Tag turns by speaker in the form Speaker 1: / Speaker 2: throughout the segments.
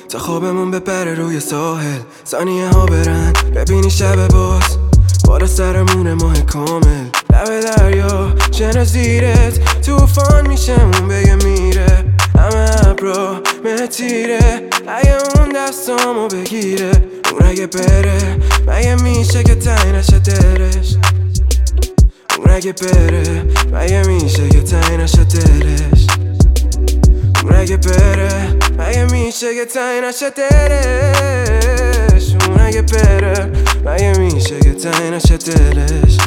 Speaker 1: تا خوابمون بپره روی ساحل، ثانیه ها برن ببینی شب باز بالا سرمون ماه کامل، لب دریا شن زیرت توفان میشه اون بگه میره، همه ابرا مهتیره اگه اون دستامو بگیره، اون اگه بره مگه میشه که تنگ نشه دلش، اون اگه بره مگه میشه که تنگ نشه دلش، اون اگه بره مگه میشه که تنگ نشه دلش، اون اگه بره مگه میشه که تنگ نشه دلش.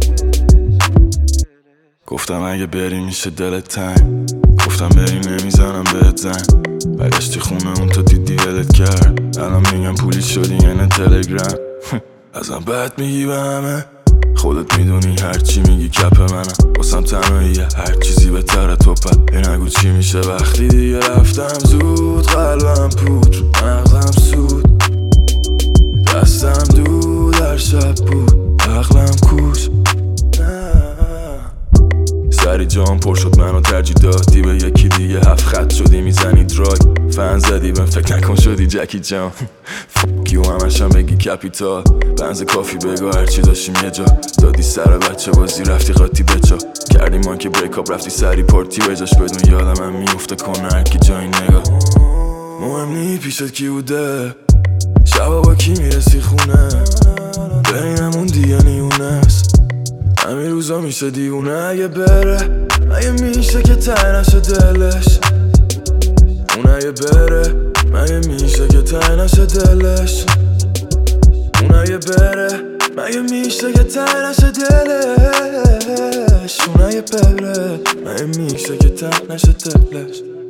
Speaker 2: گفتم اگه بری میشه دلت تنگ، گفتم بری نمیزنم بهت زنگ، برگشتی خونه اون تا دیدی ولت کرد، الان میگم پولی شدی یعنی تلگرام. ازم بد میگی به همه، خودت میدونی هرچی میگی کپ منم، واسم تنهاییه هر چیزی بهتره توپه، نگو چی میشه وقتی دیگه رفتم زود، قلبم پود مغزم سود، دستم دود در شب بود عقلم کوش، سری جام پر شد منو ترجیح دادی به یکی دیگه، هفت خط شدی میزنی درای، فن زدی بهم فکر نکن شدی جکی جان. فکیو همشم بگی کپیتال، بنز کافی بگو هرچی داشتیم یه جا، دادی سر بچه بازی رفتی قاطی بچا، کردی ما که بریک اپ رفتی سری پارتی بجاش، بدون یادم هم میفته کنه هرکی جایی نگاه، مهم نی پیشت کی بوده، شبا با کی میرسی خونه، بینمون دیگه نیونست، همین روزا میشه دیونه، اگه بره مگه میشه که تنگ نشه دلش، اون اگه بره مگه میشه که تنگ نشه دلش، اون اگه بره مگه میشه که تنگ نشه دلش، اون اگه بره مگه میشه که تنگ نشه دلش.